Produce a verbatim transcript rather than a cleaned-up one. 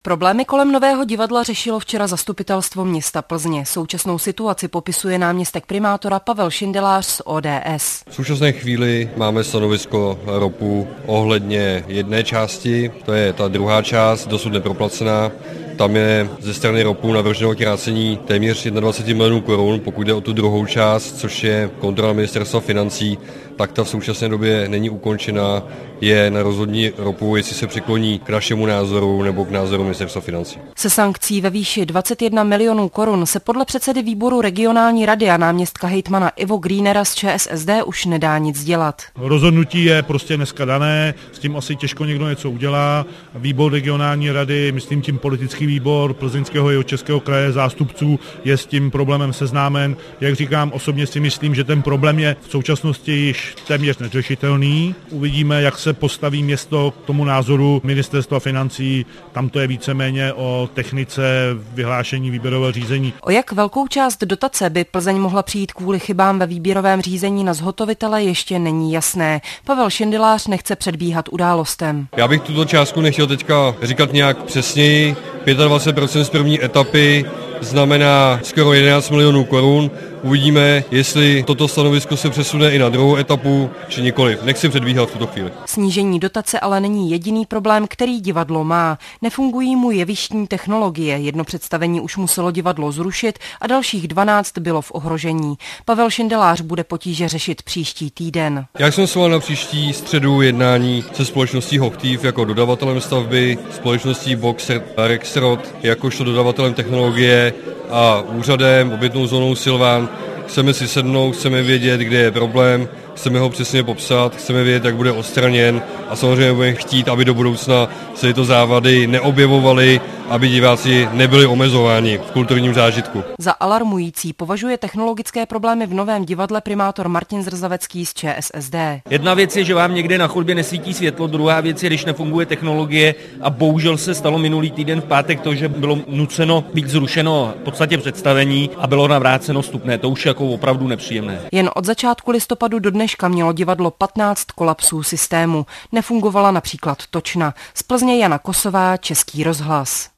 Problémy kolem nového divadla řešilo včera zastupitelstvo města Plzně. Současnou situaci popisuje náměstek primátora Pavel Šindelář z O D S. V současné chvíli máme stanovisko ROPu ohledně jedné části, to je ta druhá část, dosud neproplacená. Tam je ze strany ROPu navrženo krácení téměř dvacet jedna milionů korun, pokud jde o tu druhou část, což je kontrola ministerstva financí, tak ta v současné době není ukončena, je na rozhodnutí ROPu, jestli se přikloní k našemu názoru nebo k názoru ministerstva financí. Se sankcí ve výši dvacet jedna milionů korun se podle předsedy výboru regionální rady a náměstka hejtmana Ivo Greenera z Č S S D už nedá nic dělat. Rozhodnutí je prostě dneska dané, s tím asi těžko někdo něco udělá. Výbor regionální rady, myslím tím politický výbor Plzeňského a Jihočeského kraje zástupců je s tím problémem seznámen. Jak říkám, osobně si myslím, že ten problém je v současnosti již téměř neřešitelný. Uvidíme, jak se postaví město k tomu názoru ministerstva financí. Tam to je víceméně o technice vyhlášení výběrového řízení. O jak velkou část dotace by Plzeň mohla přijít kvůli chybám ve výběrovém řízení na zhotovitele ještě není jasné. Pavel Šindelář nechce předbíhat událostem. Já bych tuto částku nechtěl teďka říkat nějak přesněji. dvacet pět procent z první etapy znamená skoro jedenáct milionů korun. Uvidíme, jestli toto stanovisko se přesune i na druhou etapu, či nikoliv. Nechci předbíhat v tuto chvíli. Snížení dotace ale není jediný problém, který divadlo má. Nefungují mu jevištní technologie. Jedno představení už muselo divadlo zrušit a dalších dvanáct bylo v ohrožení. Pavel Šindelář bude potíže řešit příští týden. Já jsem svolal na příští středu jednání se společností Hochtief jako dodavatelem stavby, společností Boxer Rexrod jakožto dodavatelem technologie a úřadem, obytnou zónou Silván. Chceme si sednout, chceme vědět, kde je problém, chceme ho přesně popsat, chceme vědět, jak bude odstraněn a samozřejmě budeme chtít, aby do budoucna se tyto závady neobjevovaly, aby diváci nebyli omezováni v kulturním zážitku. Za alarmující považuje technologické problémy v novém divadle primátor Martin Zrzavecký z Č S S D. Jedna věc je, že vám někde na chodbě nesvítí světlo, druhá věc je, když nefunguje technologie a bohužel se stalo minulý týden v pátek to, že bylo nuceno být zrušeno v podstatě představení a bylo navráceno vstupné. To už je jako opravdu nepříjemné. Jen od začátku listopadu do dneška mělo divadlo patnáct kolapsů systému. Nefungovala například točna. Z Plzně Jana Kosová, Český rozhlas.